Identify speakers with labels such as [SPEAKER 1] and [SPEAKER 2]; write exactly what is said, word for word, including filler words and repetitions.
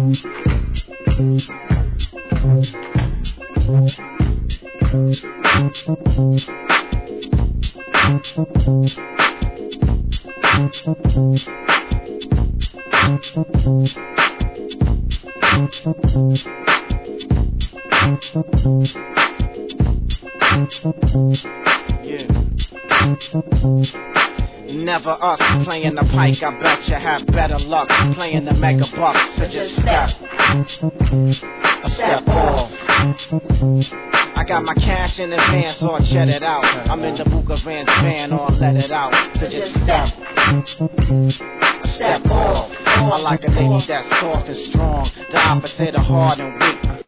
[SPEAKER 1] Never us playing the pike, I bet you have better luck playing the mega bucks. So just step, a step off. I got my cash in advance, so I check it out. I'm in the Buka Ranch van, or let it out. So just step, a step off. I like a lady that's soft and strong, the opposite of hard and weak.